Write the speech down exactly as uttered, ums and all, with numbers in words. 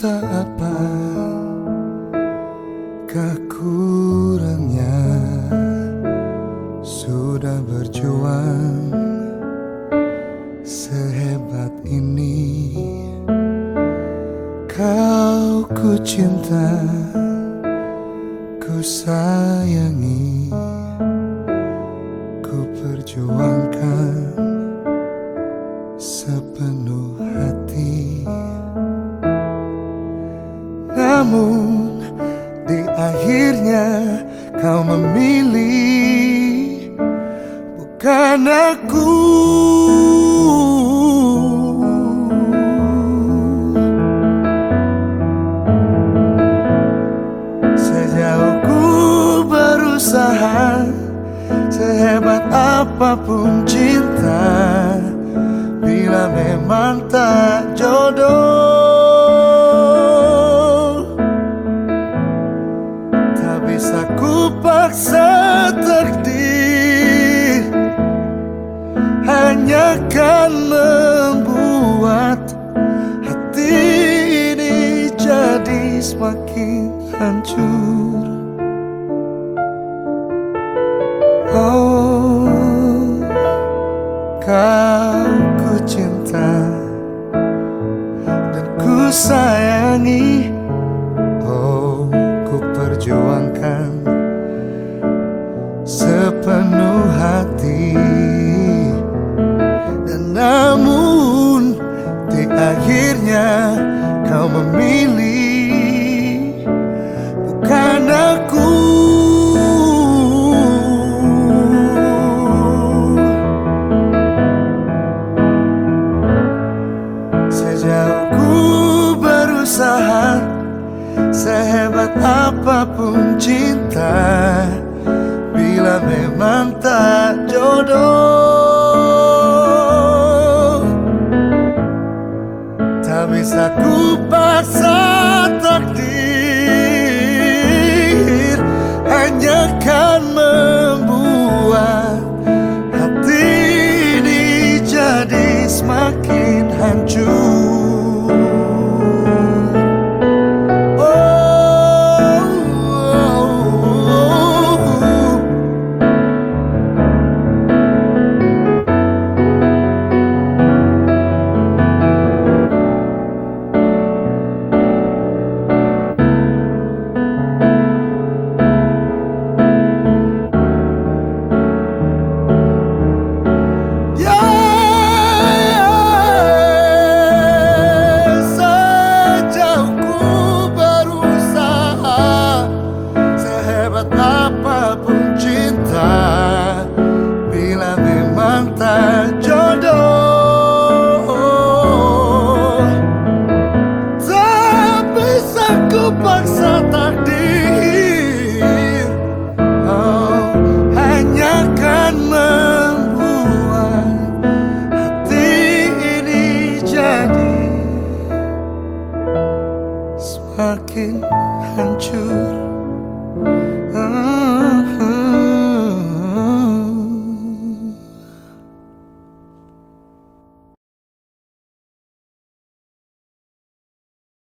tak apa kekurangnya, sudah berjuang sehebat ini. Kau ku cinta, ku sayangi, ku perjuangkan sepenuh hati. Namun di akhirnya kau memilih bukan aku. Sejauh ku berusaha, sehebat apapun cinta, bila memang tak jodoh, tak bisa ku paksa takdir, hanya kan membuat hati ini jadi semakin hancur. Oh, kau ku cinta dan ku sayangi, oh ku perjuangkan sepenuh hati. Dan namun di akhirnya kau memilih bukan aku. Sejauh ku berusaha, sehebat apapun cinta, bila memang tak jodoh, tak bisa ku paksa takdir, hanya kan membuat hati ini jadi semakin hancur. Apapun cinta, bila memang tak jodoh,